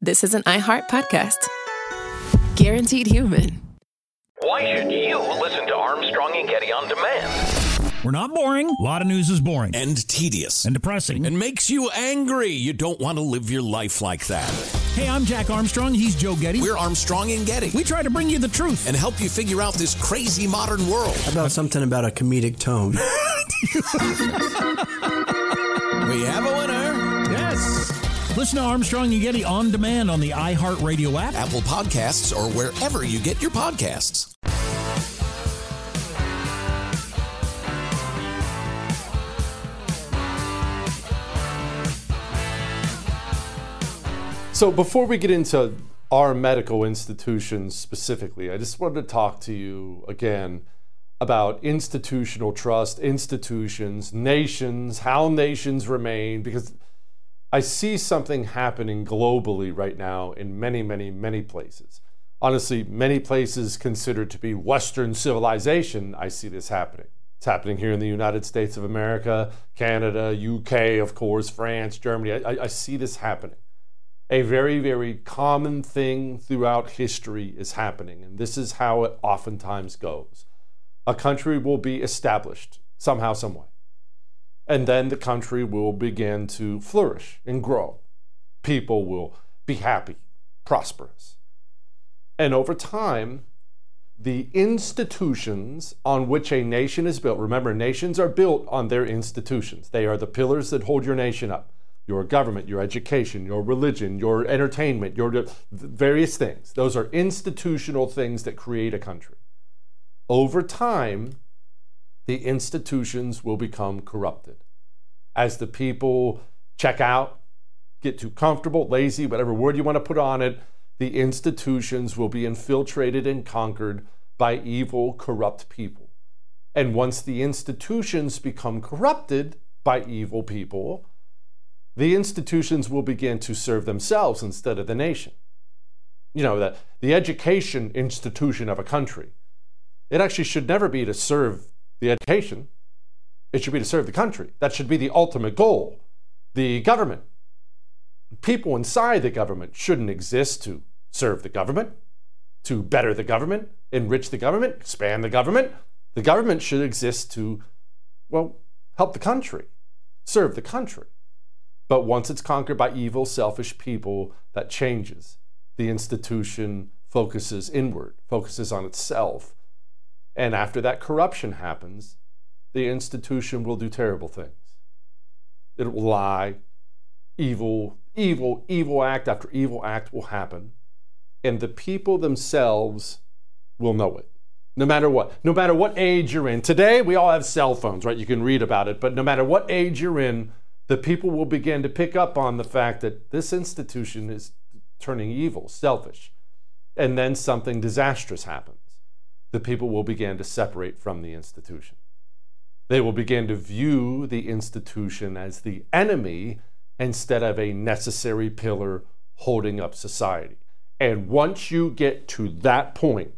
this is an iHeart podcast. Guaranteed human. Why should you listen to Armstrong and Getty on demand? We're not boring. A lot of news is boring. And tedious. And depressing. And makes you angry. You don't want to live your life like that. Hey, I'm Jack Armstrong. He's Joe Getty. We're Armstrong and Getty. We try to bring you the truth. And help you figure out this crazy modern world. How about something about a comedic tone? We have a winner. Yes. Listen to Armstrong and Getty on demand on the iHeartRadio app, Apple Podcasts, or wherever you get your podcasts. So before we get into our medical institutions specifically, I just wanted to talk to you again about institutional trust, institutions, nations, how nations remain, because I see something happening globally right now in many, many, many places. Honestly, many places considered to be Western civilization, I see this happening. It's happening here in the United States of America, Canada, UK, of course, France, Germany. I see this happening. A very, very common thing throughout history is happening, and this is how it oftentimes goes. A country will be established somehow, some way, and then the country will begin to flourish and grow. People will be happy, prosperous. And over time, the institutions on which a nation is built, remember, nations are built on their institutions. They are the pillars that hold your nation up. Your government, your education, your religion, your entertainment, your various things. Those are institutional things that create a country. Over time, the institutions will become corrupted. As the people check out, get too comfortable, lazy, whatever word you want to put on it, the institutions will be infiltrated and conquered by evil, corrupt people. And once the institutions become corrupted by evil people, the institutions will begin to serve themselves instead of the nation. You know, the education institution of a country, it actually should never be to serve the education. It should be to serve the country. That should be the ultimate goal. The government, people inside the government shouldn't exist to serve the government, to better the government, enrich the government, expand the government. The government should exist to, well, help the country, serve the country. But once it's conquered by evil, selfish people, that changes. The institution focuses inward, focuses on itself. And after that corruption happens, the institution will do terrible things. It will lie. Evil act after evil act will happen. And the people themselves will know it. No matter what age you're in. Today, we all have cell phones, right? You can read about it. But no matter what age you're in, the people will begin to pick up on the fact that this institution is turning evil, selfish, and then something disastrous happens. The people will begin to separate from the institution. They will begin to view the institution as the enemy instead of a necessary pillar holding up society. And once you get to that point,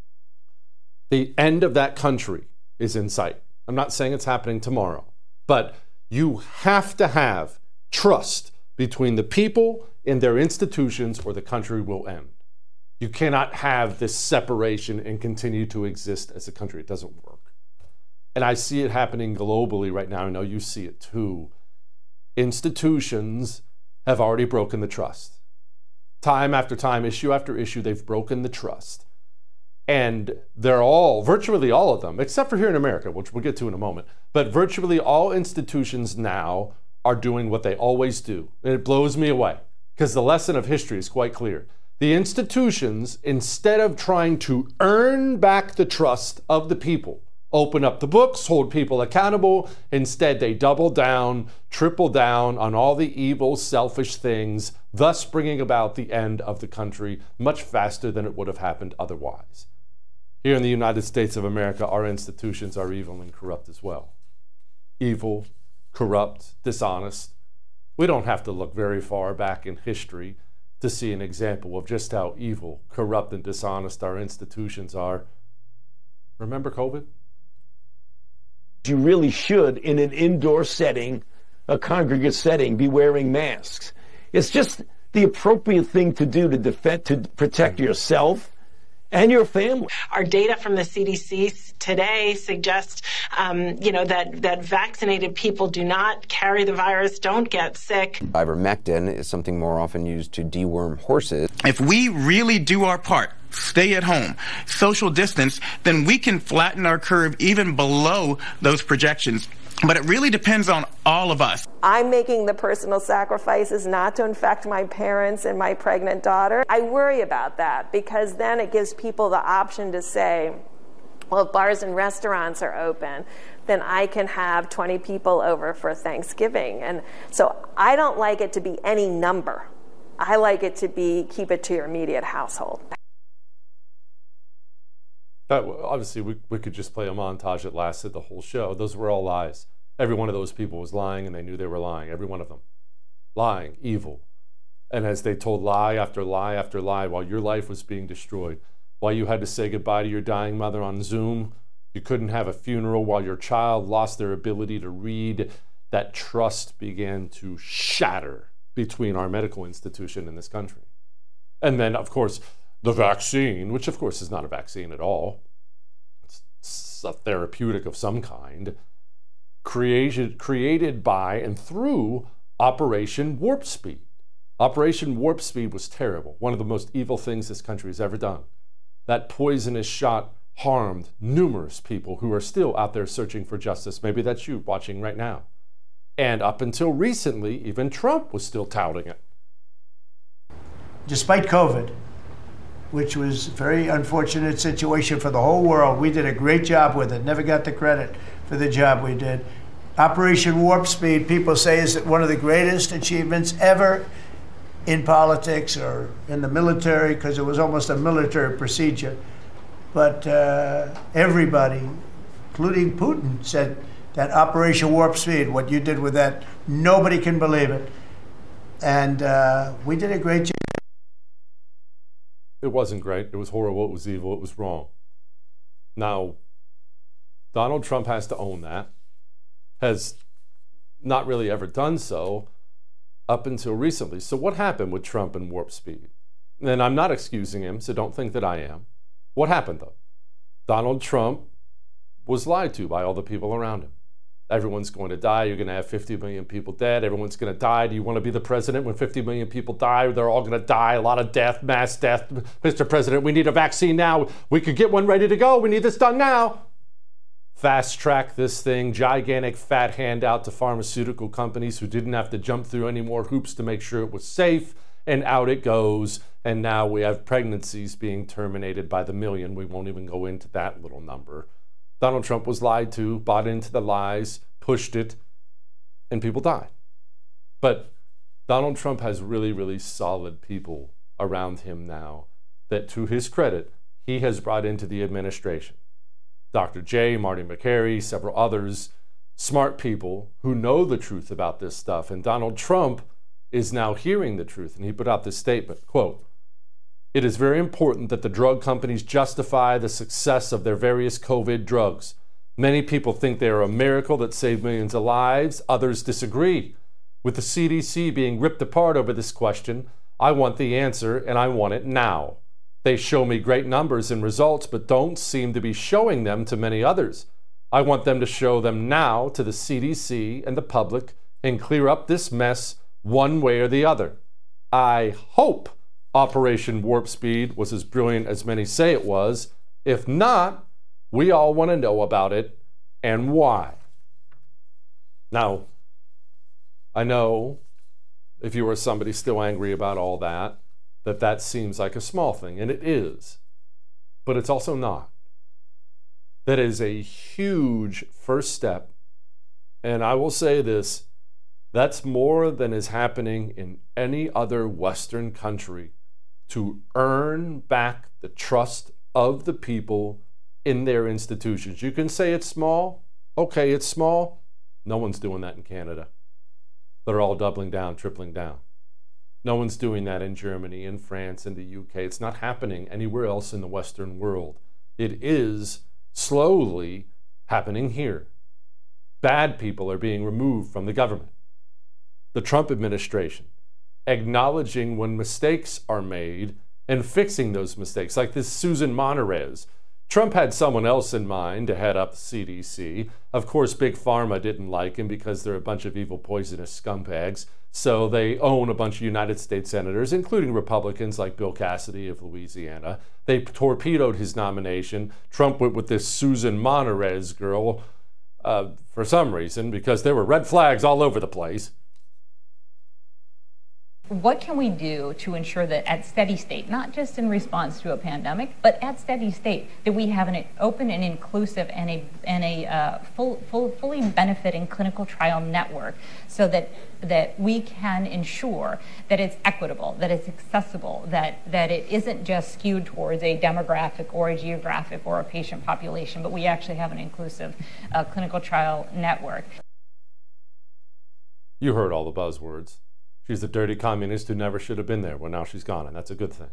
the end of that country is in sight. I'm not saying it's happening tomorrow, but you have to have trust between the people and their institutions or the country will end. You cannot have this separation and continue to exist as a country. It doesn't work. And I see it happening globally right now. I know you see it too. Institutions have already broken the trust. Time after time, issue after issue, they've broken the trust. And they're virtually all of them, except for here in America, which we'll get to in a moment, but virtually all institutions now are doing what they always do. And it blows me away because the lesson of history is quite clear. The institutions, instead of trying to earn back the trust of the people, open up the books, hold people accountable, instead they double down, triple down on all the evil, selfish things, thus bringing about the end of the country much faster than it would have happened otherwise. Here in the United States of America, our institutions are evil and corrupt as well. Evil, corrupt, dishonest. We don't have to look very far back in history to see an example of just how evil, corrupt, and dishonest our institutions are. Remember COVID? You really should, in an indoor setting, a congregate setting, be wearing masks. It's just the appropriate thing to do to protect yourself and your family. Our data from the CDC today suggests, that vaccinated people do not carry the virus, don't get sick. Ivermectin is something more often used to deworm horses. If we really do our part, stay at home, social distance, then we can flatten our curve even below those projections. But it really depends on all of us. I'm making the personal sacrifices not to infect my parents and my pregnant daughter. I worry about that because then it gives people the option to say, well, if bars and restaurants are open, then I can have 20 people over for Thanksgiving. And so I don't like it to be any number. I like it to be, keep it to your immediate household. Obviously, we could just play a montage that lasted the whole show. Those were all lies. Every one of those people was lying, and they knew they were lying. Every one of them. Lying, evil. And as they told lie after lie after lie while your life was being destroyed, while you had to say goodbye to your dying mother on Zoom, you couldn't have a funeral while your child lost their ability to read, that trust began to shatter between our medical institution and this country. And then, of course, the vaccine, which of course is not a vaccine at all, it's a therapeutic of some kind, created by and through Operation Warp Speed. Operation Warp Speed was terrible, one of the most evil things this country has ever done. That poisonous shot harmed numerous people who are still out there searching for justice. Maybe that's you watching right now. And up until recently, even Trump was still touting it. Despite COVID, which was a very unfortunate situation for the whole world, we did a great job with it. Never got the credit for the job we did. Operation Warp Speed, people say, is one of the greatest achievements ever in politics or in the military, because it was almost a military procedure. But everybody, including Putin, said that Operation Warp Speed, what you did with that, nobody can believe it. And we did a great job. It wasn't great. It was horrible. It was evil. It was wrong. Now, Donald Trump has to own that. Has not really ever done so up until recently. So what happened with Trump and Warp Speed? And I'm not excusing him, so don't think that I am. What happened, though? Donald Trump was lied to by all the people around him. Everyone's going to die. You're going to have 50 million people dead. Everyone's going to die. Do you want to be the president when 50 million people die? They're all going to die. A lot of death, mass death. Mr. President, we need a vaccine now. We could get one ready to go. We need this done now. Fast track this thing. Gigantic fat handout to pharmaceutical companies who didn't have to jump through any more hoops to make sure it was safe. And out it goes. And now we have pregnancies being terminated by the million. We won't even go into that little number. Donald Trump was lied to, bought into the lies, pushed it, and people died. But Donald Trump has really, really solid people around him now that, to his credit, he has brought into the administration. Dr. J, Marty Makary, several others, smart people who know the truth about this stuff. And Donald Trump is now hearing the truth. And he put out this statement, quote, "It is very important that the drug companies justify the success of their various COVID drugs. Many people think they are a miracle that saved millions of lives. Others disagree. With the CDC being ripped apart over this question, I want the answer, and I want it now. They show me great numbers and results, but don't seem to be showing them to many others. I want them to show them now to the CDC and the public and clear up this mess one way or the other. I hope Operation Warp Speed was as brilliant as many say it was. If not, we all want to know about it and why." Now, I know if you are somebody still angry about all that, that seems like a small thing, and it is. But it's also not. That is a huge first step. And I will say this, that's more than is happening in any other Western country to earn back the trust of the people in their institutions. You can say it's small. Okay, it's small. No one's doing that in Canada. They're all doubling down, tripling down. No one's doing that in Germany, in France, in the UK. It's not happening anywhere else in the Western world. It is slowly happening here. Bad people are being removed from the government. The Trump administration acknowledging when mistakes are made and fixing those mistakes, like this Susan Monterez. Trump had someone else in mind to head up the CDC. Of course, Big Pharma didn't like him because they're a bunch of evil, poisonous scumbags. So they own a bunch of United States senators, including Republicans like Bill Cassidy of Louisiana. They torpedoed his nomination. Trump went with this Susan Monterez girl for some reason, because there were red flags all over the place. What can we do to ensure that at steady state, not just in response to a pandemic, but at steady state, that we have an open and inclusive and a fully benefiting clinical trial network, so that we can ensure that it's equitable, that it's accessible, that it isn't just skewed towards a demographic or a geographic or a patient population, but we actually have an inclusive clinical trial network. You heard all the buzzwords. She's a dirty communist who never should have been there. Well, now she's gone, and that's a good thing.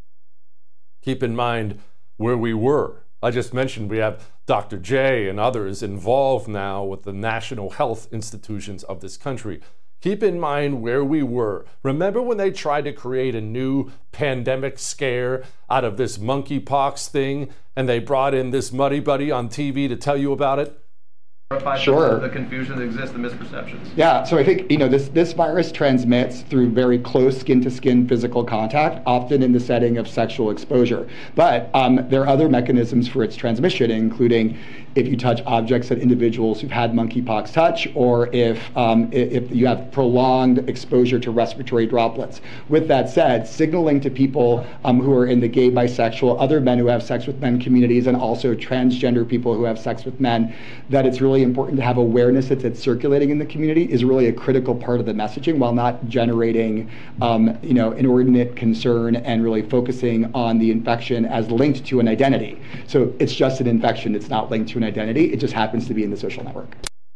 Keep in mind where we were. I just mentioned we have Dr. J and others involved now with the national health institutions of this country. Keep in mind where we were. Remember when they tried to create a new pandemic scare out of this monkeypox thing, and they brought in this Muddy Buddy on TV to tell you about it? Sure. The confusion that exists, the misperceptions. Yeah, so I think, this virus transmits through very close skin-to-skin physical contact, often in the setting of sexual exposure. But there are other mechanisms for its transmission, including if you touch objects that individuals who've had monkeypox touch, or if you have prolonged exposure to respiratory droplets. With that said, signaling to people who are in the gay, bisexual, other men who have sex with men communities, and also transgender people who have sex with men, that it's really important to have awareness that it's circulating in the community is really a critical part of the messaging, while not generating inordinate concern and really focusing on the infection as linked to an identity. So it's just an infection, it's not linked to an identity, it just happens to be in the social network.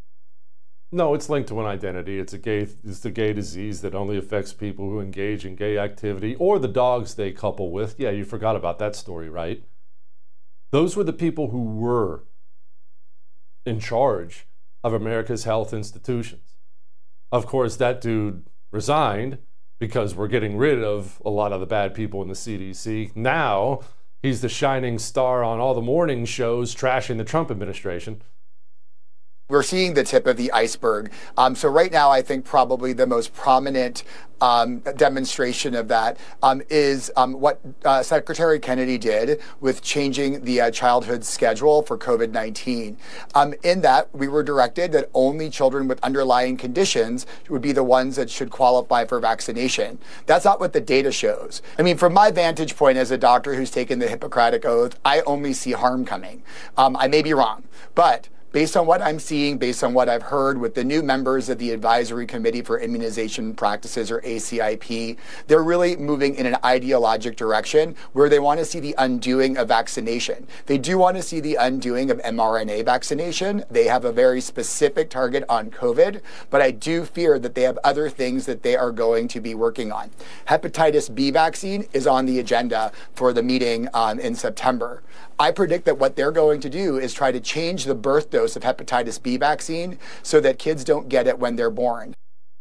No, it's linked to an identity. It's the gay disease that only affects people who engage in gay activity or the dogs they couple with. Yeah, you forgot about that story, right? Those were the people who were in charge of America's health institutions. Of course, that dude resigned because we're getting rid of a lot of the bad people in the CDC. Now he's the shining star on all the morning shows trashing the Trump administration. We're seeing the tip of the iceberg. So right now, I think probably the most prominent demonstration of that is what Secretary Kennedy did with changing the childhood schedule for COVID-19. In that, we were directed that only children with underlying conditions would be the ones that should qualify for vaccination. That's not what the data shows. I mean, from my vantage point as a doctor who's taken the Hippocratic Oath, I only see harm coming. I may be wrong, but based on what I'm seeing, based on what I've heard with the new members of the Advisory Committee for Immunization Practices, or ACIP, they're really moving in an ideologic direction where they want to see the undoing of vaccination. They do want to see the undoing of mRNA vaccination. They have a very specific target on COVID, but I do fear that they have other things that they are going to be working on. Hepatitis B vaccine is on the agenda for the meeting in September. I predict that what they're going to do is try to change the birth dose of hepatitis B vaccine so that kids don't get it when they're born.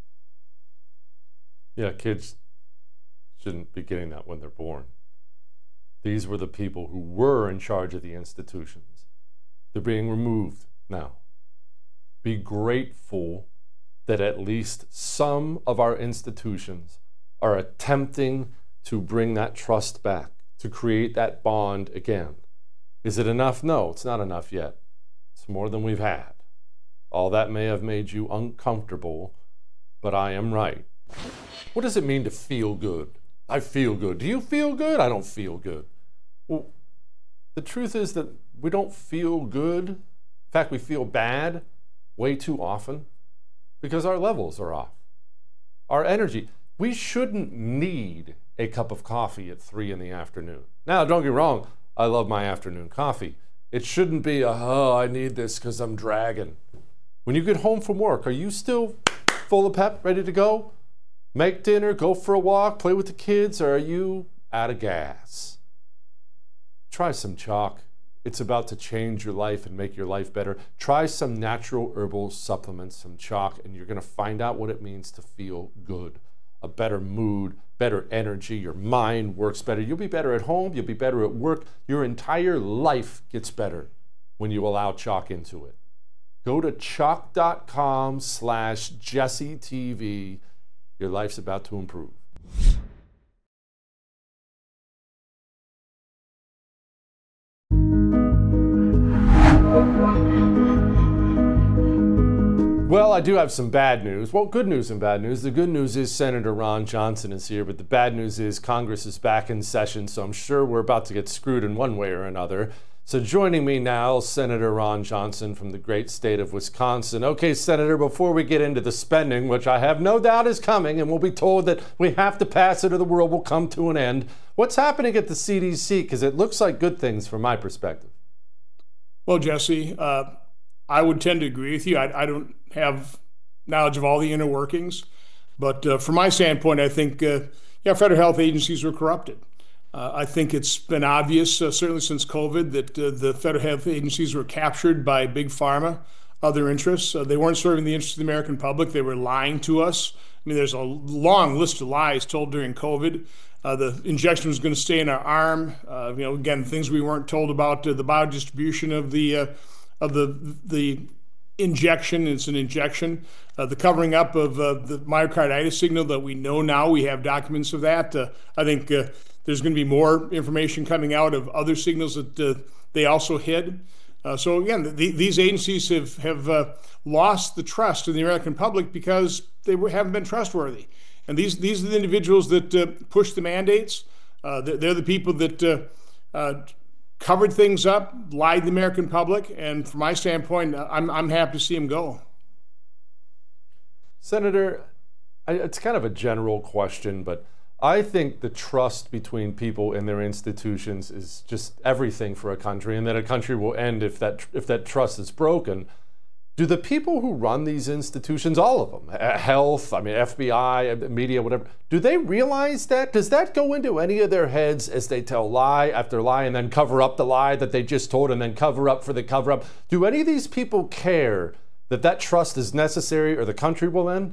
Yeah, kids shouldn't be getting that when they're born. These were the people who were in charge of the institutions. They're being removed now. Be grateful that at least some of our institutions are attempting to bring that trust back, to create that bond again. Is it enough? No, it's not enough yet. It's more than we've had. All that may have made you uncomfortable, but I am right. What does it mean to feel good? I feel good. Do you feel good? I don't feel good. Well, the truth is that we don't feel good. In fact, we feel bad way too often because our levels are off. Our energy. We shouldn't need a cup of coffee at 3 in the afternoon. Now, don't get me wrong. I love my afternoon coffee. It shouldn't be I need this because I'm dragging. When you get home from work, are you still full of pep, ready to go? Make dinner, go for a walk, play with the kids, or are you out of gas? Try some chalk. It's about to change your life and make your life better. Try some natural herbal supplements, some chalk, and you're going to find out what it means to feel good. a better mood, better energy. Your mind works better. You'll be better at home. You'll be better at work. Your entire life gets better when you allow Choq into it. Go to choq.com/JesseTV. Your life's about to improve. Well, I do have some bad news. Well, good news and bad news. The good news is Senator Ron Johnson is here, but the bad news is Congress is back in session, so I'm sure we're about to get screwed in one way or another. So joining me now, Senator Ron Johnson from the great state of Wisconsin. Okay, Senator, before we get into the spending, which I have no doubt is coming, and we'll be told that we have to pass it or the world will come to an end, what's happening at the CDC? Because it looks like good things from my perspective. Well, Jesse, I would tend to agree with you. I don't have knowledge of all the inner workings, but from my standpoint, I think federal health agencies were corrupted. I think it's been obvious, certainly since COVID, that the federal health agencies were captured by big pharma, other interests. They weren't serving the interests of the American public. They were lying to us. I mean, there's a long list of lies told during COVID. The injection was going to stay in our arm. Again, things we weren't told about the biodistribution of the injection. It's an injection. The covering up of the myocarditis signal that we know now. We have documents of that. I think there's going to be more information coming out of other signals that they also hid. So again, these agencies have lost the trust of the American public because they haven't been trustworthy. And these are the individuals that push the mandates. They're the people that covered things up, lied to the American public, and from my standpoint, I'm happy to see them go. Senator, it's kind of a general question, but I think the trust between people and their institutions is just everything for a country, and that a country will end if that trust is broken. Do the people who run these institutions, all of them, health, FBI, media, whatever, do they realize that? Does that go into any of their heads as they tell lie after lie and then cover up the lie that they just told and then cover up for the cover up? Do any of these people care that trust is necessary or the country will end?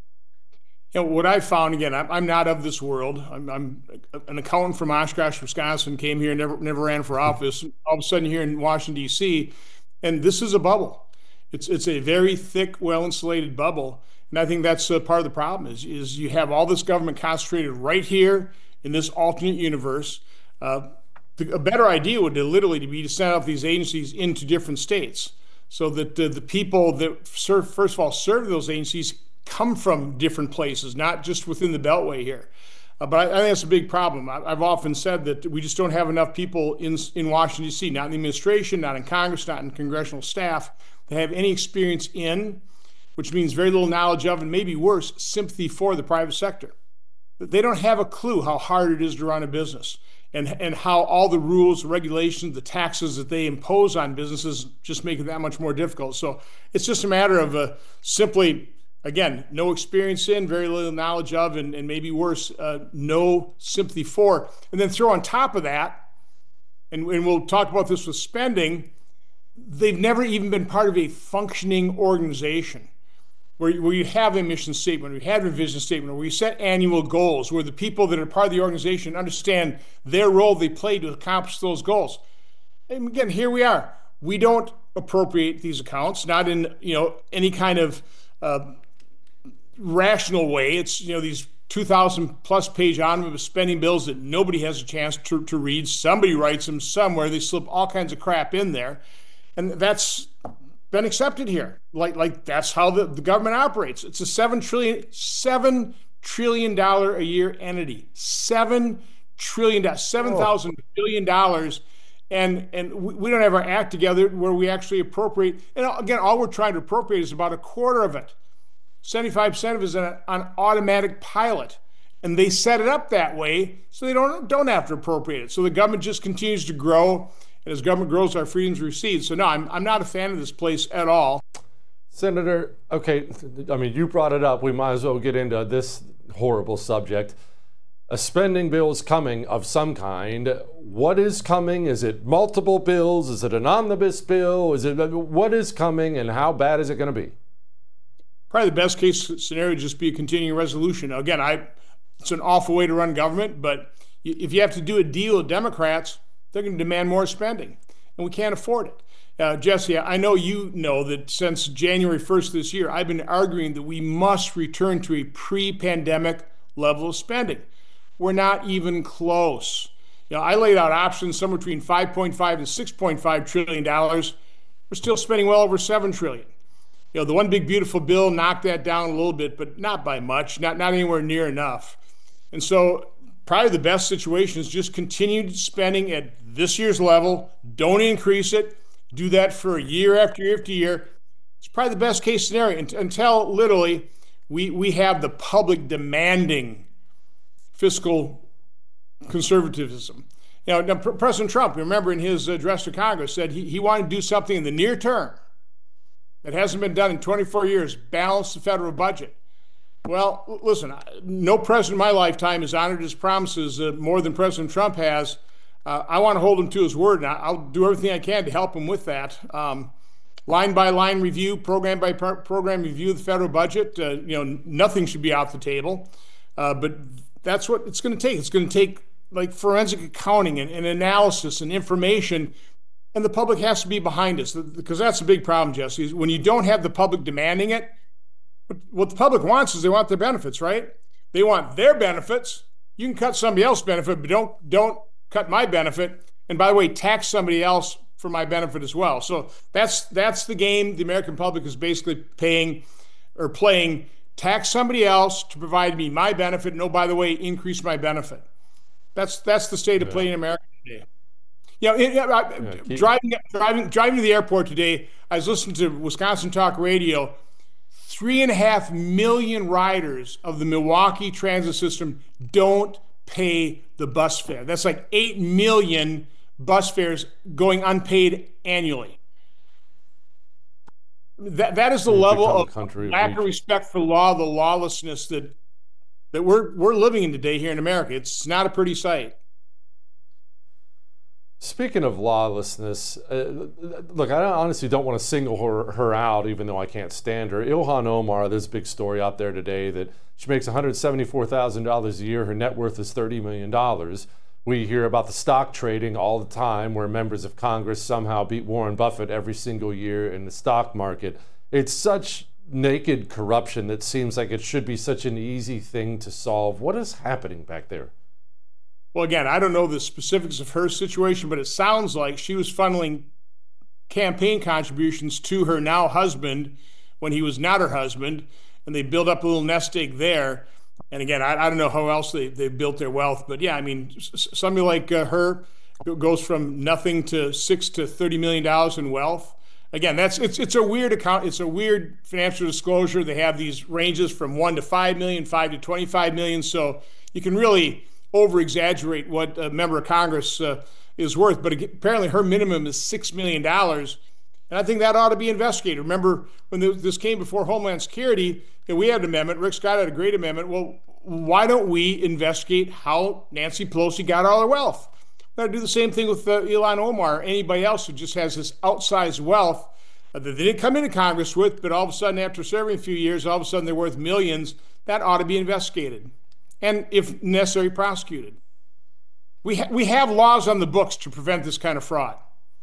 What I found, again, I'm not of this world. I'm an accountant from Oshkosh, Wisconsin, came here, never ran for office. All of a sudden here in Washington, D.C., and this is a bubble. It's a very thick, well-insulated bubble, and I think that's part of the problem is you have all this government concentrated right here in this alternate universe. A better idea would literally be to send out these agencies into different states so that the people that first of all serve those agencies come from different places, not just within the Beltway here. But I think that's a big problem. I've often said that we just don't have enough people in Washington, D.C., not in the administration, not in Congress, not in congressional staff, that have any experience in, which means very little knowledge of, and maybe worse, sympathy for the private sector. They don't have a clue how hard it is to run a business and how all the rules, regulations, the taxes that they impose on businesses just make it that much more difficult. So it's just a matter of simply, again, no experience in, very little knowledge of, and maybe worse, no sympathy for. And then throw on top of that, and we'll talk about this with spending, they've never even been part of a functioning organization where you have a mission statement, where you have a vision statement, where you set annual goals, where the people that are part of the organization understand their role they play to accomplish those goals. And again, here we are. We don't appropriate these accounts, not in any kind of rational way. It's these 2,000 plus page omnibus spending bills that nobody has a chance to read. Somebody writes them somewhere. They slip all kinds of crap in there. And that's been accepted here. Like that's how the government operates. It's a $7 trillion a year entity. $7 trillion, $7,000 billion. And we don't have our act together where we actually appropriate. And again, all we're trying to appropriate is about a quarter of it. 75% of it is on automatic pilot. And they set it up that way so they don't have to appropriate it. So the government just continues to grow. And as government grows, our freedoms recede. So no, I'm not a fan of this place at all. Senator, okay, you brought it up. We might as well get into this horrible subject. A spending bill is coming of some kind. What is coming? Is it multiple bills? Is it an omnibus bill? What is coming, and how bad is it going to be? Probably the best case scenario would just be a continuing resolution. Now, again, It's an awful way to run government, but if you have to do a deal with Democrats, they're going to demand more spending, and we can't afford it. Jesse, I know you know that since January 1st this year, I've been arguing that we must return to a pre-pandemic level of spending. We're not even close. I laid out options somewhere between $5.5 and $6.5 trillion. We're still spending well over $7 trillion. The one big beautiful bill knocked that down a little bit, but not by much, not anywhere near enough. And so probably the best situation is just continue spending at this year's level. Don't increase it. Do that for year after year after year. It's probably the best case scenario until literally we have the public demanding fiscal conservatism. Now President Trump, remember in his address to Congress, said he wanted to do something in the near term that hasn't been done in 24 years, balance the federal budget. Well, listen, no president in my lifetime has honored his promises more than President Trump has. I want to hold him to his word, and I'll do everything I can to help him with that. Line by line review, program by program review of the federal budget. Nothing should be off the table, but that's what it's going to take. It's going to take like forensic accounting and analysis and information, and the public has to be behind us, because that's a big problem, Jesse. When you don't have the public demanding it, what the public wants is they want their benefits, right? They want their benefits. You can cut somebody else's benefit, but don't cut my benefit. And by the way, tax somebody else for my benefit as well. So that's the game the American public is basically playing. Tax somebody else to provide me my benefit. And oh, by the way, increase my benefit. That's the state of play in America today. Driving to the airport today, I was listening to Wisconsin Talk Radio. 3.5 million riders of the Milwaukee transit system don't pay the bus fare. That's like 8 million bus fares going unpaid annually. That is the level of lack of respect for law, the lawlessness that we're living in today here in America. It's not a pretty sight. Speaking of lawlessness, look, I honestly don't want to single her out, even though I can't stand her. Ilhan Omar, there's a big story out there today that she makes $174,000 a year. Her net worth is $30 million. We hear about the stock trading all the time, where members of Congress somehow beat Warren Buffett every single year in the stock market. It's such naked corruption that seems like it should be such an easy thing to solve. What is happening back there? Well, again, I don't know the specifics of her situation, but it sounds like she was funneling campaign contributions to her now husband when he was not her husband, and they built up a little nest egg there. And again, I don't know how else they built their wealth, but yeah, I mean, somebody like her goes from nothing to $6 to $30 million in wealth. Again, it's a weird account. It's a weird financial disclosure. They have these ranges from 1 to 5 million, 5 to 25 million. So you can really over-exaggerate what a member of Congress is worth. But apparently her minimum is $6 million. And I think that ought to be investigated. Remember, when this came before Homeland Security, we had an amendment. Rick Scott had a great amendment. Well, why don't we investigate how Nancy Pelosi got all her wealth? We've got to do the same thing with Ilhan Omar or anybody else who just has this outsized wealth that they didn't come into Congress with, but all of a sudden, after serving a few years, all of a sudden they're worth millions. That ought to be investigated and, if necessary, prosecuted. We have laws on the books to prevent this kind of fraud.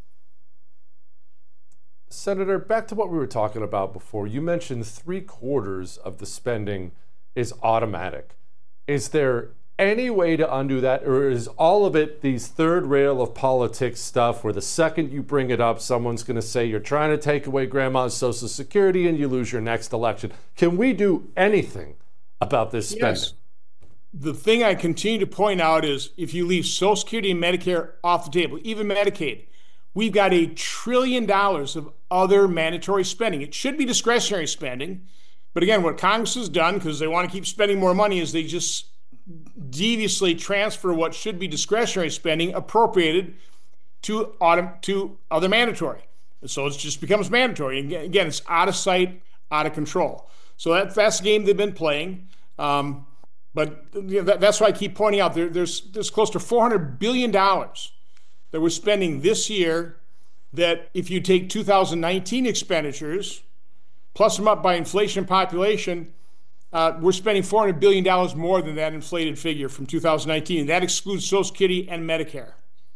Senator, back to what we were talking about before. You mentioned 3/4 of the spending is automatic. Is there any way to undo that, or is all of it these third rail of politics stuff where the second you bring it up, someone's going to say you're trying to take away grandma's Social Security and you lose your next election? Can we do anything about this spending? Yes. The thing I continue to point out is if you leave Social Security and Medicare off the table, even Medicaid, we've got $1 trillion of other mandatory spending. It should be discretionary spending. But again, what Congress has done, because they want to keep spending more money, is they just deviously transfer what should be discretionary spending appropriated to other mandatory. And so it just becomes mandatory. And again, it's out of sight, out of control. So that's the game they've been playing. But that's why I keep pointing out there's close to $400 billion that we're spending this year that if you take 2019 expenditures, plus them up by inflation and population, we're spending $400 billion more than that inflated figure from 2019. That excludes Social Security and Medicare.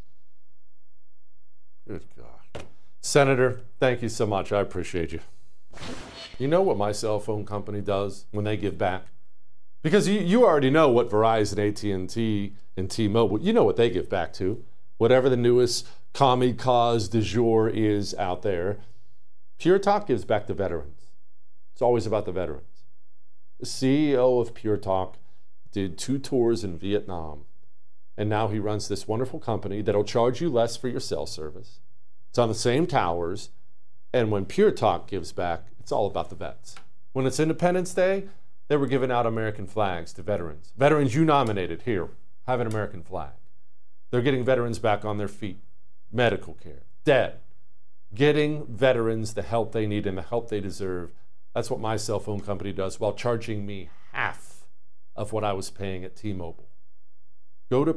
Good God. Senator, thank you so much. I appreciate you. You know what my cell phone company does when they give back? Because you already know what Verizon, AT&T, and T-Mobile, you know what they give back to. Whatever the newest commie cause du jour is out there. Pure Talk gives back to veterans. It's always about the veterans. The CEO of Pure Talk did 2 tours in Vietnam, and now he runs this wonderful company that'll charge you less for your cell service. It's on the same towers, and when Pure Talk gives back, it's all about the vets. When it's Independence Day, they were giving out American flags to veterans. Veterans you nominated, here, have an American flag. They're getting veterans back on their feet, medical care, debt, getting veterans the help they need and the help they deserve. That's what my cell phone company does while charging me half of what I was paying at T-Mobile. Go to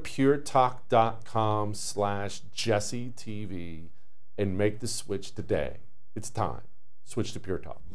puretalk.com/JesseTV and make the switch today. It's time. Switch to Pure Talk.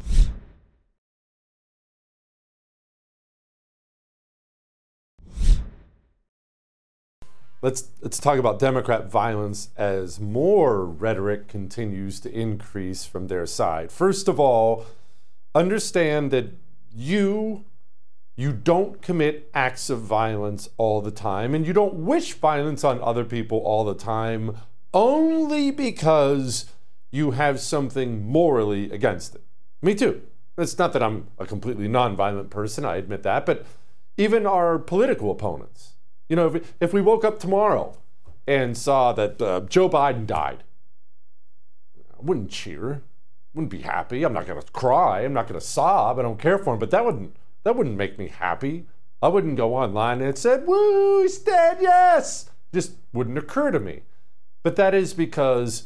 Let's talk about Democrat violence as more rhetoric continues to increase from their side. First of all, understand that you don't commit acts of violence all the time, and you don't wish violence on other people all the time only because you have something morally against it. Me too. It's not that I'm a completely nonviolent person, I admit that, but even our political opponents. You know, if we woke up tomorrow and saw that Joe Biden died, I wouldn't cheer, wouldn't be happy. I'm not going to cry. I'm not going to sob. I don't care for him, but that wouldn't make me happy. I wouldn't go online and it said, "Woo, he's dead, yes." Just wouldn't occur to me. But that is because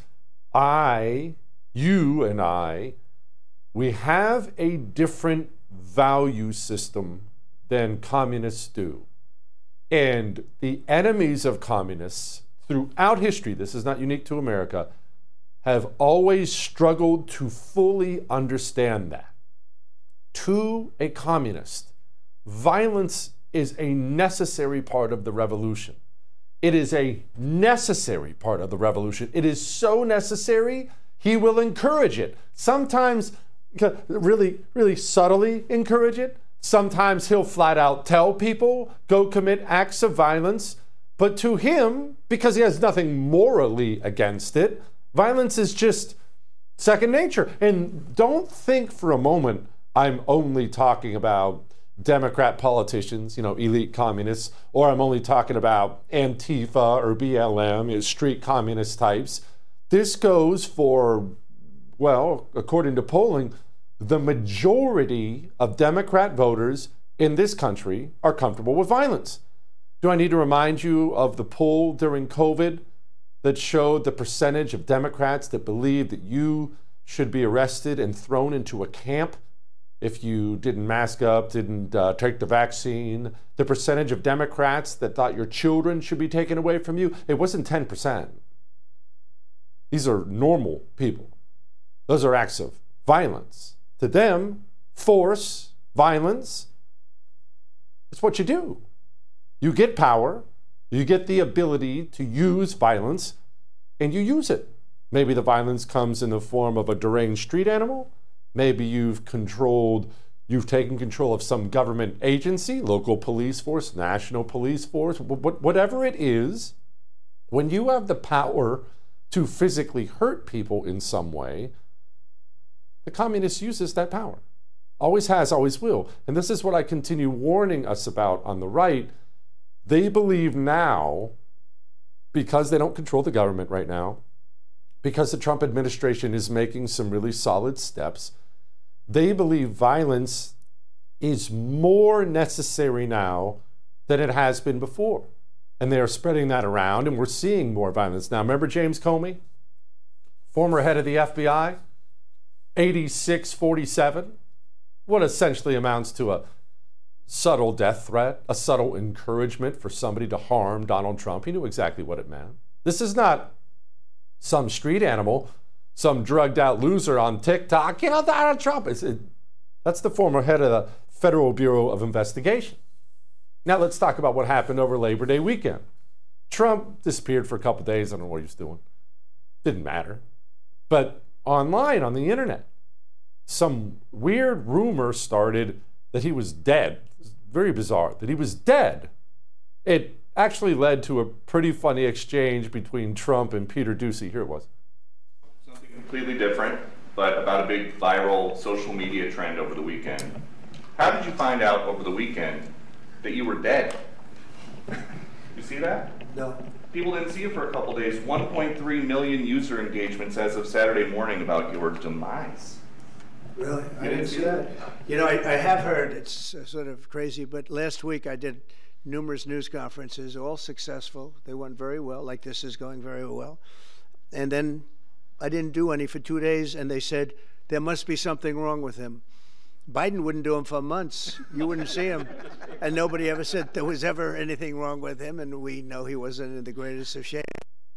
you and I, we have a different value system than communists do. And the enemies of communists throughout history, this is not unique to America, have always struggled to fully understand that. To a communist, violence is a necessary part of the revolution. It is a necessary part of the revolution. It is so necessary, he will encourage it. Sometimes really, really subtly encourage it. Sometimes he'll flat out tell people, go commit acts of violence. But to him, because he has nothing morally against it, violence is just second nature. And don't think for a moment I'm only talking about Democrat politicians, elite communists, or I'm only talking about Antifa or BLM, street communist types. This goes for, well, according to polling, the majority of Democrat voters in this country are comfortable with violence. Do I need to remind you of the poll during COVID that showed the percentage of Democrats that believe that you should be arrested and thrown into a camp if you didn't mask up, didn't take the vaccine? The percentage of Democrats that thought your children should be taken away from you, it wasn't 10%. These are normal people. Those are acts of violence. To them, force, violence, it's what you do. You get power, you get the ability to use violence, and you use it. Maybe the violence comes in the form of a deranged street animal. Maybe you've taken control of some government agency, local police force, national police force, whatever it is. When you have the power to physically hurt people in some way, the communist uses that power. Always has, always will. And this is what I continue warning us about on the right. They believe now, because they don't control the government right now, because the Trump administration is making some really solid steps, they believe violence is more necessary now than it has been before. And they are spreading that around, and we're seeing more violence. Now, remember James Comey, former head of the FBI? 86-47, what essentially amounts to a subtle death threat, a subtle encouragement for somebody to harm Donald Trump. He knew exactly what it meant. This is not some street animal, some drugged out loser on TikTok, Donald Trump. That's the former head of the Federal Bureau of Investigation. Now let's talk about what happened over Labor Day weekend. Trump disappeared for a couple days. I don't know what he was doing. Didn't matter. But online, on the internet, some weird rumor started that he was dead. Very bizarre, that he was dead. It actually led to a pretty funny exchange between Trump and Peter Doocy. Here it was. Something completely different, but about a big viral social media trend over the weekend. How did you find out over the weekend that you were dead? You see that? No. People didn't see you for a couple days. 1.3 million user engagements as of Saturday morning about your demise. Really? You didn't see that? You know, I have heard, it's sort of crazy, but last week I did numerous news conferences, all successful. They went very well, like this is going very well. And then I didn't do any for 2 days, and they said there must be something wrong with him. Biden wouldn't do them for months. You wouldn't see him. And nobody ever said there was ever anything wrong with him, and we know he wasn't in the greatest of shape.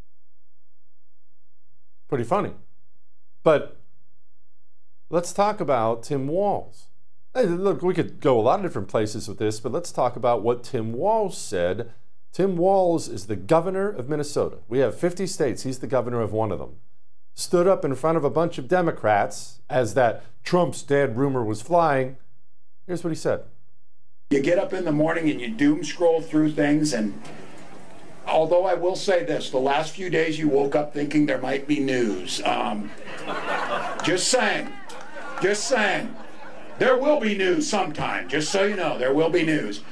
Pretty funny. But let's talk about Tim Walz. Hey, look, we could go a lot of different places with this, but let's talk about what Tim Walz said. Tim Walz is the governor of Minnesota. We have 50 states. He's the governor of one of them. Stood up in front of a bunch of Democrats as that Trump's dead rumor was flying. Here's what he said. You get up in the morning and you doom scroll through things, and although I will say this, the last few days you woke up thinking there might be news. Just saying. There will be news sometime, just so you know, there will be news.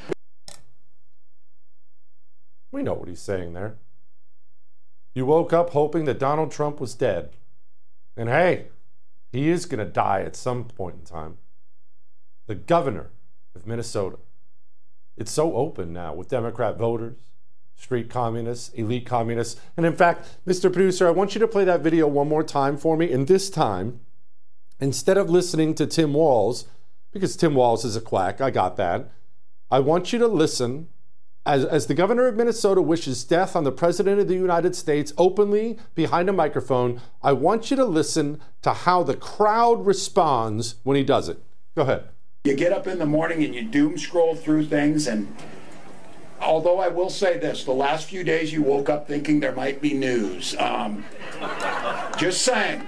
We know what he's saying there. You woke up hoping that Donald Trump was dead. And hey, he is going to die at some point in time. The governor of Minnesota. It's so open now with Democrat voters, street communists, elite communists. And in fact, Mr. Producer, I want you to play that video one more time for me. And this time, instead of listening to Tim Walz, because Tim Walz is a quack, I got that. I want you to listen as the governor of Minnesota wishes death on the president of the United States openly behind a microphone. I want you to listen to how the crowd responds when he does it. Go ahead. You get up in the morning and you doom scroll through things, and although I will say this, the last few days you woke up thinking there might be news. Just saying.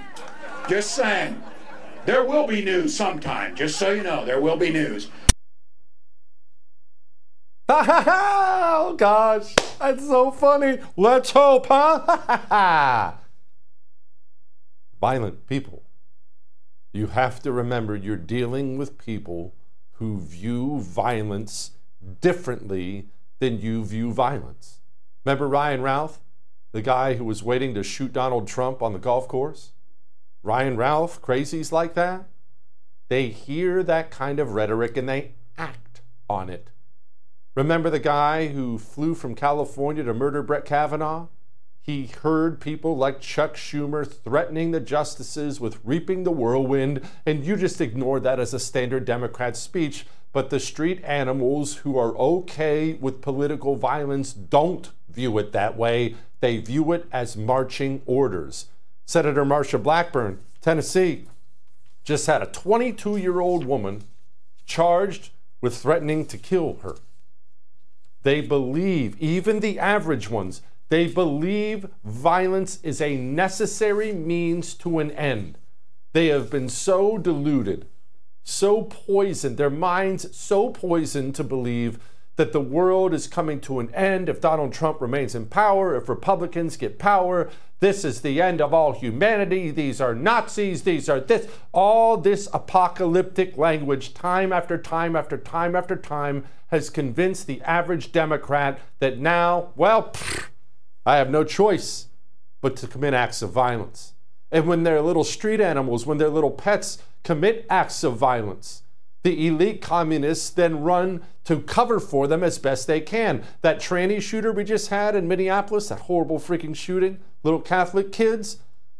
There will be news sometime, just so you know, there will be news. Oh, gosh, that's so funny. Let's hope, huh? Violent people. You have to remember you're dealing with people who view violence differently than you view violence. Remember Ryan Ralph, the guy who was waiting to shoot Donald Trump on the golf course? Ryan Ralph, crazies like that, they hear that kind of rhetoric and they act on it. Remember the guy who flew from California to murder Brett Kavanaugh? He heard people like Chuck Schumer threatening the justices with reaping the whirlwind, and you just ignored that as a standard Democrat speech. But the street animals who are okay with political violence don't view it that way. They view it as marching orders. Senator Marsha Blackburn, Tennessee, just had a 22-year-old woman charged with threatening to kill her. They believe, even the average ones, they believe violence is a necessary means to an end. They have been so deluded, so poisoned, their minds so poisoned to believe that the world is coming to an end if Donald Trump remains in power, if Republicans get power. This is the end of all humanity. These are Nazis. These are this. All this apocalyptic language, time after time after time after time, has convinced the average Democrat that now, well, I have no choice but to commit acts of violence. And when their little street animals, when their little pets commit acts of violence, the elite communists then run to cover for them as best they can. That tranny shooter we just had in Minneapolis, that horrible freaking shooting, little Catholic kids,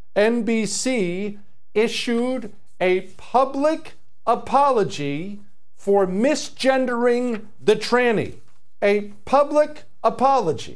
NBC issued a public apology for misgendering the tranny. A public apology.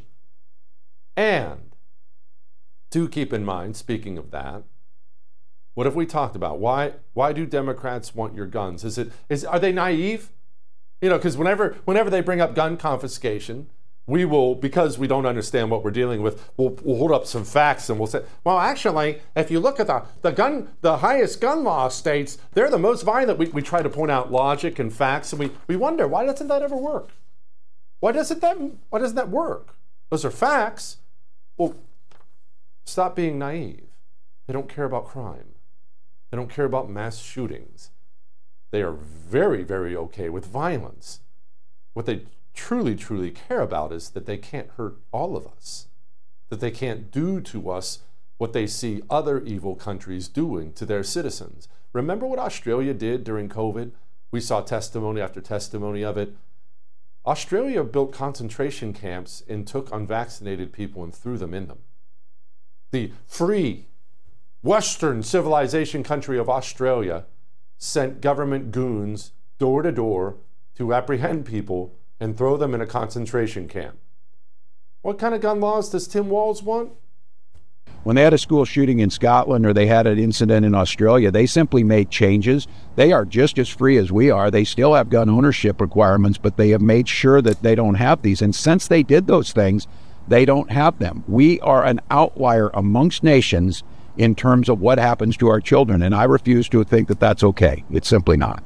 And do keep in mind, speaking of that, what have we talked about? Why do Democrats want your guns? Are they naive? You know, because whenever they bring up gun confiscation, we will, because we don't understand what we're dealing with, we'll hold up some facts and we'll say, well, actually, if you look at the highest gun law states, they're the most violent. We try to point out logic and facts, and we wonder, why doesn't that ever work? Why doesn't that work? Those are facts. Well, stop being naive. They don't care about crime. They don't care about mass shootings. They are very, very okay with violence. What they truly, truly care about is that they can't hurt all of us, that they can't do to us what they see other evil countries doing to their citizens. Remember what Australia did during COVID? We saw testimony after testimony of it. Australia built concentration camps and took unvaccinated people and threw them in them. The free Western civilization country of Australia sent government goons door to door to apprehend people and throw them in a concentration camp. What kind of gun laws does Tim Walz want? When they had a school shooting in Scotland or they had an incident in Australia, they simply made changes. They are just as free as we are. They still have gun ownership requirements, but they have made sure that they don't have these. And since they did those things, they don't have them. We are an outlier amongst nations in terms of what happens to our children, and I refuse to think that that's okay. It's simply not.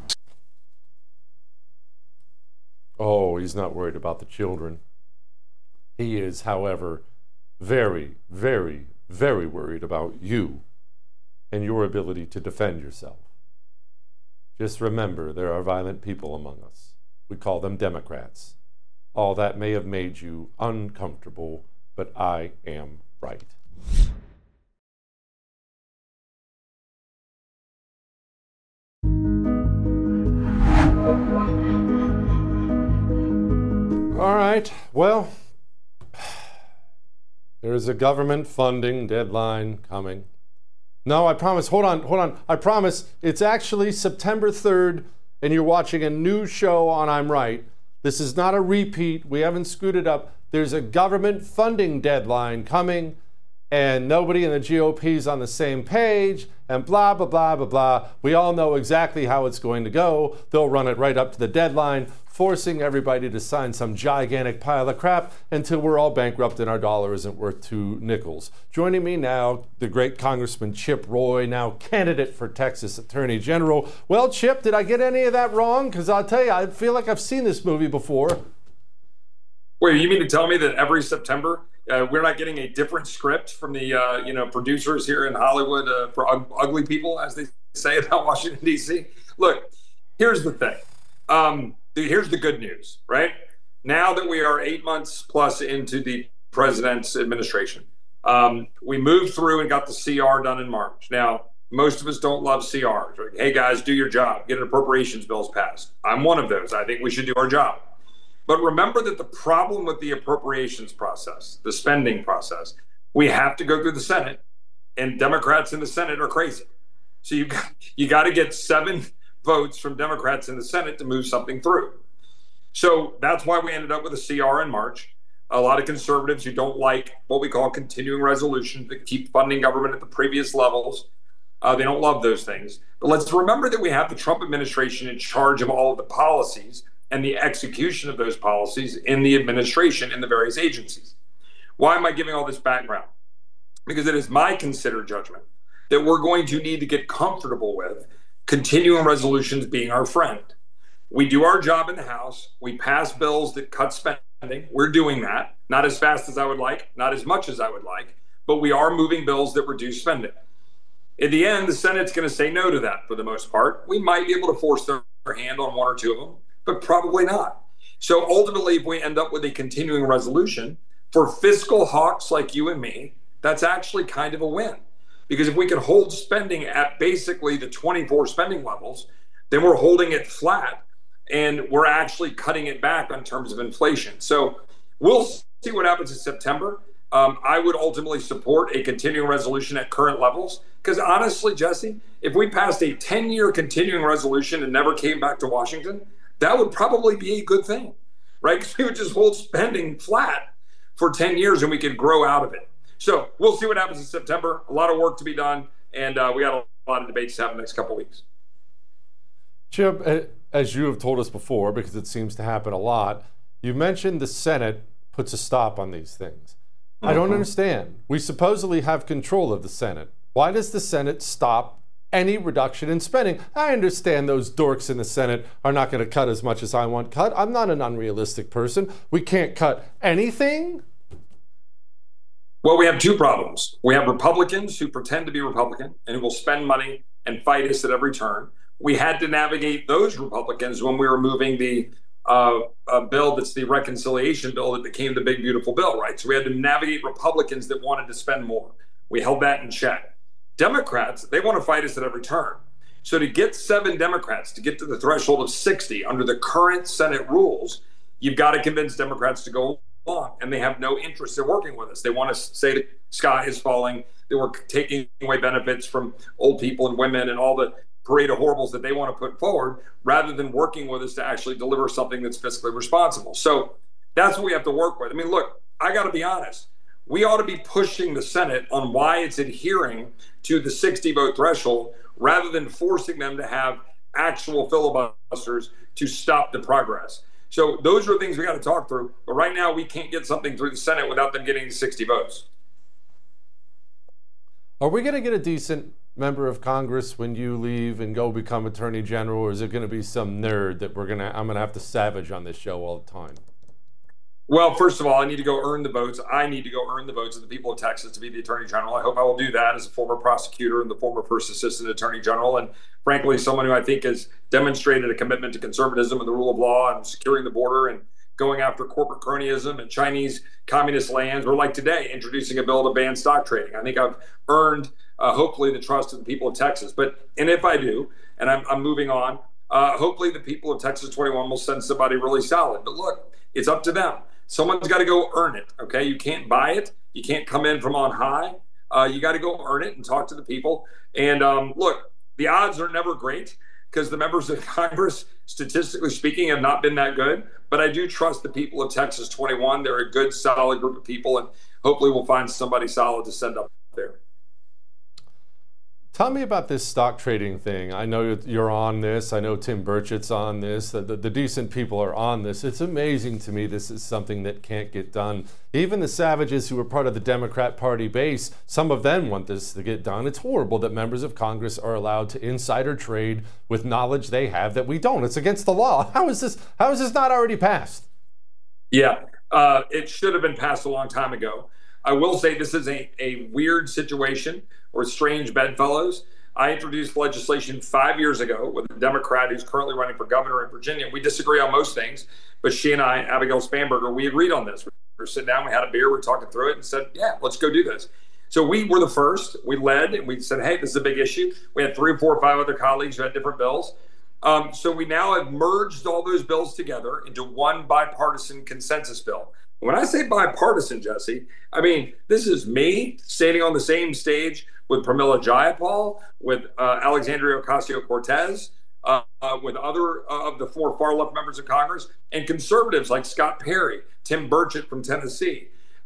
Oh, he's not worried about the children. He is, however, very, very, very worried about you and your ability to defend yourself. Just remember, there are violent people among us. We call them Democrats. All that may have made you uncomfortable, but I am right. All right, well, there's a government funding deadline coming. No, I promise, hold on. I promise it's actually September 3rd, and you're watching a new show on I'm Right. This is not a repeat. We haven't screwed it up. There's a government funding deadline coming, and nobody in the GOP is on the same page, and blah, blah, blah, blah, blah. We all know exactly how it's going to go. They'll run it right up to the deadline, forcing everybody to sign some gigantic pile of crap until we're all bankrupt and our dollar isn't worth 2 nickels. Joining me now, the great Congressman Chip Roy, now candidate for Texas Attorney General. Well, Chip, did I get any of that wrong? Because I'll tell you, I feel like I've seen this movie before. Wait, you mean to tell me that every September we're not getting a different script from the producers here in Hollywood for ugly people, as they say about Washington, D.C.? Look, here's the thing. Here's the good news, right? Now that we are 8 months plus into the president's administration, we moved through and got the CR done in March. Now, most of us don't love CRs. Right? Hey, guys, do your job. Get an appropriations bills passed. I'm one of those. I think we should do our job. But remember that the problem with the appropriations process, the spending process, we have to go through the Senate, and Democrats in the Senate are crazy. So you got to get 7 votes from Democrats in the Senate to move something through. So that's why we ended up with a CR in March. A lot of conservatives who don't like what we call continuing resolutions that keep funding government at the previous levels, they don't love those things. But let's remember that we have the Trump administration in charge of all of the policies and the execution of those policies in the administration in the various agencies. Why am I giving all this background? Because it is my considered judgment that we're going to need to get comfortable with continuing resolutions being our friend. We do our job in the House. We pass bills that cut spending. We're doing that. Not as fast as I would like, not as much as I would like, but we are moving bills that reduce spending. In the end, the Senate's going to say no to that for the most part. We might be able to force their hand on 1 or 2 of them, but probably not. So ultimately, if we end up with a continuing resolution, for fiscal hawks like you and me, that's actually kind of a win. Because if we can hold spending at basically the 24 spending levels, then we're holding it flat and we're actually cutting it back on terms of inflation. So we'll see what happens in September. I would ultimately support a continuing resolution at current levels. Because honestly, Jesse, if we passed a 10-year continuing resolution and never came back to Washington, that would probably be a good thing, right? Because we would just hold spending flat for 10 years and we could grow out of it. So we'll see what happens in September. A lot of work to be done, and we got a lot of debates to have in the next couple of weeks. Chip, as you have told us before, because it seems to happen a lot, you mentioned the Senate puts a stop on these things. I don't understand. We supposedly have control of the Senate. Why does the Senate stop any reduction in spending? I understand those dorks in the Senate are not going to cut as much as I want cut. I'm not an unrealistic person. We can't cut anything. Well, we have two problems. We have Republicans who pretend to be Republican and who will spend money and fight us at every turn. We had to navigate those Republicans when we were moving the bill that's the reconciliation bill that became the big, beautiful bill, right? So we had to navigate Republicans that wanted to spend more. We held that in check. Democrats, they want to fight us at every turn. So to get 7 Democrats to get to the threshold of 60 under the current Senate rules, you've got to convince Democrats to go along, and they have no interest in working with us. They want to say the sky is falling, that we're taking away benefits from old people and women and all the parade of horribles that they want to put forward, rather than working with us to actually deliver something that's fiscally responsible. So that's what we have to work with. I mean, look, I got to be honest. We ought to be pushing the Senate on why it's adhering to the 60-vote threshold, rather than forcing them to have actual filibusters to stop the progress. So those are things we got to talk through. But right now, we can't get something through the Senate without them getting 60 votes. Are we going to get a decent member of Congress when you leave and go become Attorney General, or is it going to be some nerd that I'm going to have to savage on this show all the time? Well, first of all, I need to go earn the votes. I need to go earn the votes of the people of Texas to be the Attorney General. I hope I will do that as a former prosecutor and the former First Assistant Attorney General, and frankly, someone who I think has demonstrated a commitment to conservatism and the rule of law and securing the border and going after corporate cronyism and Chinese communist lands, or like today, introducing a bill to ban stock trading. I think I've earned, hopefully, the trust of the people of Texas. And if I do, and I'm moving on, hopefully the people of Texas 21 will send somebody really solid. But look, it's up to them. Someone's got to go earn it, okay? You can't buy it. You can't come in from on high. You got to go earn it and talk to the people. And look, the odds are never great because the members of Congress, statistically speaking, have not been that good. But I do trust the people of Texas 21. They're a good, solid group of people, and hopefully we'll find somebody solid to send up there. Tell me about this stock trading thing. I know you're on this. I know Tim Burchett's on this. The decent people are on this. It's amazing to me this is something that can't get done. Even the savages who are part of the Democrat Party base, some of them want this to get done. It's horrible that members of Congress are allowed to insider trade with knowledge they have that we don't. It's against the law. How is this not already passed? Yeah, it should have been passed a long time ago. I will say this is a weird situation, or strange bedfellows. I introduced legislation 5 years ago with a Democrat who's currently running for governor in Virginia. We disagree on most things, but she and I, Abigail Spanberger, we agreed on this. We were sitting down, we had a beer, we were talking through it and said, yeah, let's go do this. So we were the first, we led, and we said, hey, this is a big issue. We had 3 or 4 or 5 other colleagues who had different bills. So we now have merged all those bills together into one bipartisan consensus bill. When I say bipartisan, Jesse, I mean, this is me standing on the same stage with Pramila Jayapal, with Alexandria Ocasio-Cortez, with other of the 4 far-left members of Congress, and conservatives like Scott Perry, Tim Burchett from Tennessee.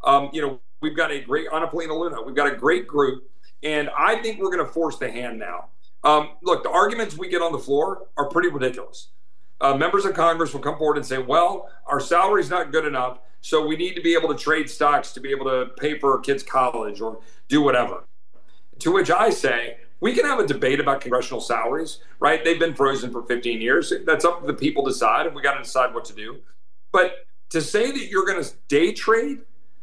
We've got a great, Anna Paulina Luna, we've got a great group, and I think we're going to force the hand now. Look, the arguments we get on the floor are pretty ridiculous. Members of Congress will come forward and say, well, our salary's not good enough, so we need to be able to trade stocks to be able to pay for our kids' college or do whatever. To which I say, we can have a debate about congressional salaries, right? They've been frozen for 15 years. That's up to the people to decide, and we got to decide what to do. But to say that you're going to day trade,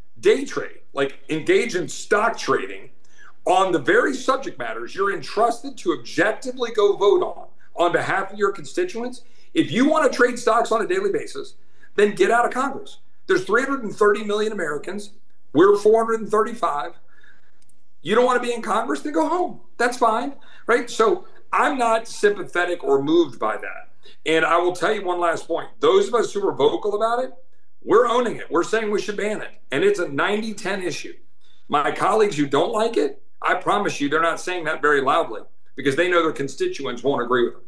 like engage in stock trading on the very subject matters you're entrusted to objectively go vote on behalf of your constituents, if you want to trade stocks on a daily basis, then get out of Congress. There's 330 million Americans. We're 435. You don't want to be in Congress? Then go home. That's fine, right? So I'm not sympathetic or moved by that. And I will tell you one last point. Those of us who are vocal about it, we're owning it. We're saying we should ban it. And it's a 90-10 issue. My colleagues who don't like it, I promise you they're not saying that very loudly because they know their constituents won't agree with them.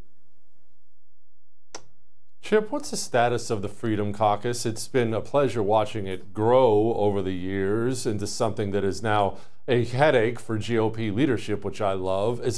Chip, what's the status of the Freedom Caucus? It's been a pleasure watching it grow over the years into something that is now a headache for GOP leadership, which I love. Is it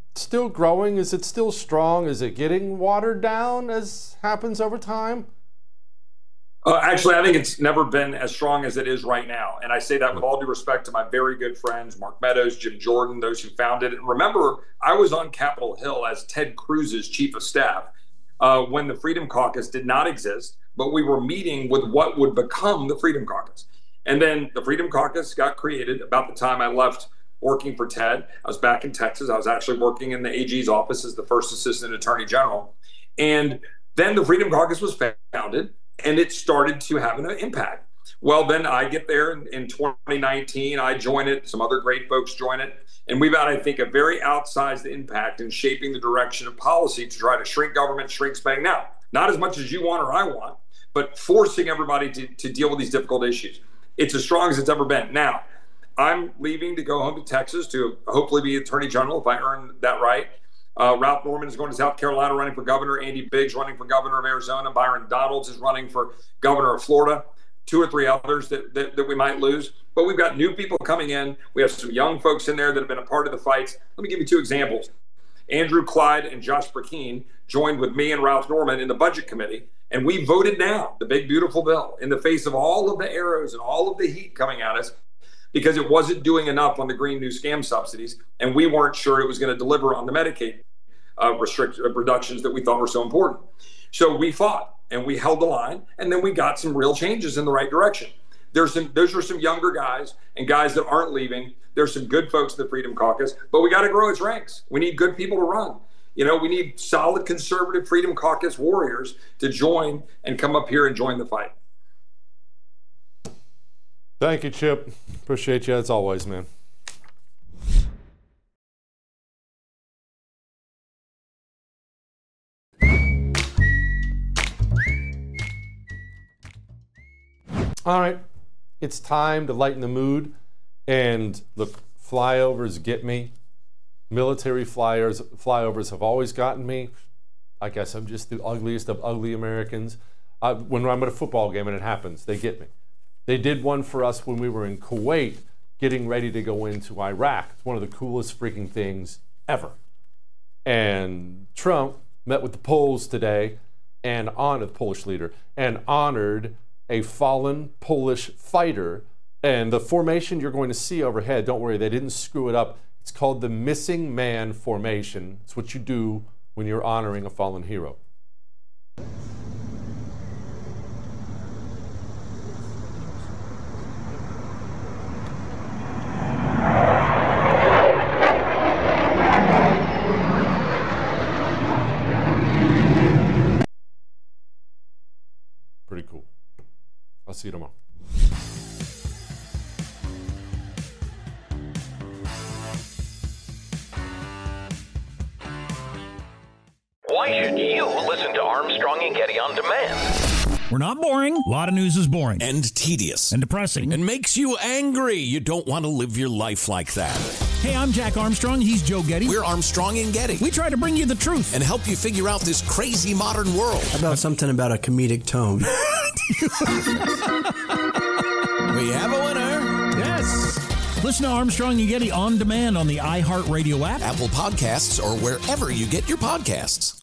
still growing? Is it still strong? Is it getting watered down as happens over time? Actually, I think it's never been as strong as it is right now. And I say that with all due respect to my very good friends, Mark Meadows, Jim Jordan, those who founded it. And remember, I was on Capitol Hill as Ted Cruz's chief of staff when the Freedom Caucus did not exist, but we were meeting with what would become the Freedom Caucus. And then the Freedom Caucus got created about the time I left working for Ted. I was back in Texas. I was actually working in the AG's office as the first assistant attorney general. And then the Freedom Caucus was founded, and it started to have an impact. Well, then I get there in 2019. I join it. Some other great folks join it. And we've had, I think, a very outsized impact in shaping the direction of policy to try to shrink government, shrink spending. Now, not as much as you want or I want, but forcing everybody to deal with these difficult issues. It's as strong as it's ever been. Now, I'm leaving to go home to Texas to hopefully be Attorney General if I earn that right. Ralph Norman is going to South Carolina running for governor. Andy Biggs running for governor of Arizona. Byron Donalds is running for governor of Florida. 2 or 3 others that we might lose. But we've got new people coming in. We have some young folks in there that have been a part of the fights. Let me give you 2 examples. Andrew Clyde and Josh Burkeen joined with me and Ralph Norman in the Budget Committee, and we voted down the big, beautiful bill in the face of all of the arrows and all of the heat coming at us because it wasn't doing enough on the Green New Scam subsidies, and we weren't sure it was going to deliver on the Medicaid reductions that we thought were so important. So we fought and we held the line, and then we got some real changes in the right direction. Those are some younger guys and guys that aren't leaving. There's some good folks in the Freedom Caucus, but we got to grow its ranks. We need good people to run. You know, we need solid conservative Freedom Caucus warriors to join and come up here and join the fight. Thank you, Chip. Appreciate you as always, man. All right, it's time to lighten the mood. And look, flyovers get me. Military flyovers have always gotten me. I guess I'm just the ugliest of ugly Americans. When I'm at a football game and it happens, they get me. They did one for us when we were in Kuwait getting ready to go into Iraq. It's one of the coolest freaking things ever. And Trump met with the Poles today and honored the Polish leader and honored a fallen Polish fighter. And the formation you're going to see overhead, don't worry, they didn't screw it up. It's called the Missing Man Formation. It's what you do when you're honoring a fallen hero. Pretty cool. I'll see you tomorrow. Why should you listen to Armstrong and Getty on demand? We're not boring. A lot of news is boring. And tedious. And depressing. And makes you angry. You don't want to live your life like that. Hey, I'm Jack Armstrong. He's Joe Getty. We're Armstrong and Getty. We try to bring you the truth. And help you figure out this crazy modern world. How about something about a comedic tone? We have a winner. Yes. Listen to Armstrong and Getty on demand on the iHeartRadio app, Apple Podcasts, or wherever you get your podcasts.